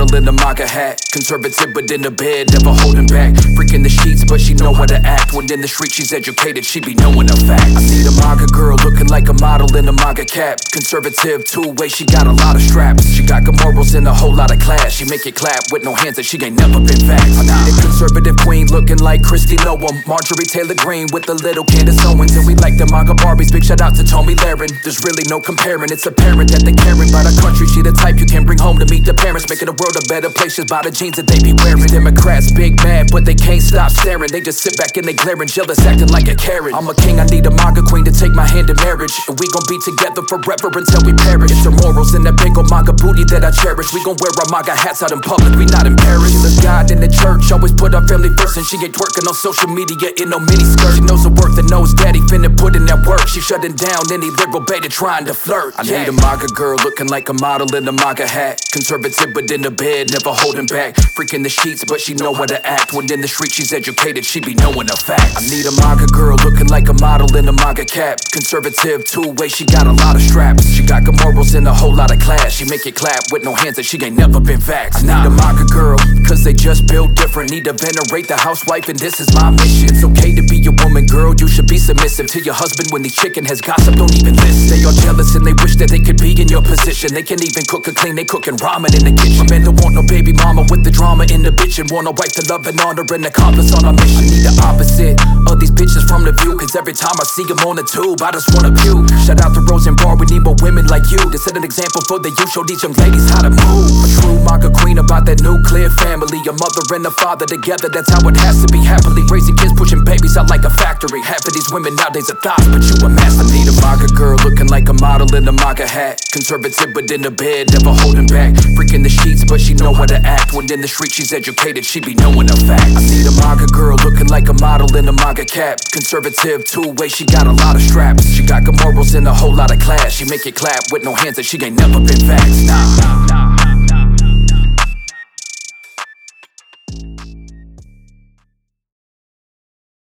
model in a MAGA hat. Conservative but in the bed, never holding back. Freaking the sheets but she know how to act. When in the street she's educated, she be knowing the facts. I need a MAGA girl looking like a model in a MAGA cap. Conservative two-way, she got a lot of straps. She got good morals and a whole lot of class. She make it clap with no hands and she ain't never been vaxxed. I need a conservative queen looking like Christy Noam, Marjorie Taylor Greene with the little Candace Owens. And we like the MAGA Barbies, big shout out to Tomi Lahren. There's really no comparing, it's apparent that they caring about our country. She the type you can bring home to meet the parents, making the world a better place just by the jeans that they be wearing. Democrats big mad but they can't stop staring. They just sit back and they glaring, jealous acting like a Karen. I'm a king, I need a MAGA queen to take my hand in marriage, and we gon' be together forever until we perish. It's her morals and that big ol' MAGA booty that I cherish. We gon' wear our MAGA hats out in public, we not in Paris. There's God in the church, always put our family first, and she ain't twerking on social media in no mini skirt. She knows her worth and knows daddy finna put in that work. She shutting down any liberal beta trying to flirt. I need a MAGA girl looking like a model in a MAGA hat. Conservative but in the bed, never holding back. Freaking the sheets but she know how to act. When in the street she's educated, she be knowing the facts. I need a MAGA girl looking like a model in a MAGA cap. Conservative two-way, she got a lot of straps. She got good morals and a whole lot of class. She make it clap with no hands and she ain't never been vaxxed. I need a MAGA girl, cause they just built different. Need to venerate the housewife and this is my mission. It's okay to be a woman, girl, you should be submissive to your husband. When these chicken has gossip, don't even listen. They all jealous and they wish that they could be in your position. They can even cook or clean, they cooking ramen in the kitchen. Men don't want no baby mama with the drama in the bitch, and want a wife to love and honor and accomplish on our mission. I need the opposite of these bitches from the view, cause every time I see them on the tube, I just wanna puke. Shout out to Rose and Bar, we need more women like you to set an example for the youth, show these young ladies how to move. A true MAGA queen about that nuclear family, a mother and a father together, that's how it has to be. Happily raising kids, pushing babies out like a factory. Half of these women nowadays are thoughts, but you a master. I need a MAGA girl looking like a model in a MAGA hat. Conservative but in the bed, never holding back. Freaking the sheets but she know how to act. When in the street she's educated, she be knowing the facts. I need a MAGA girl looking like a model in a MAGA cap. Conservative two-way, she got a lot of straps. She got good morals and a whole lot of class. She make it clap with no hands and she ain't never been vaxxed. Nah.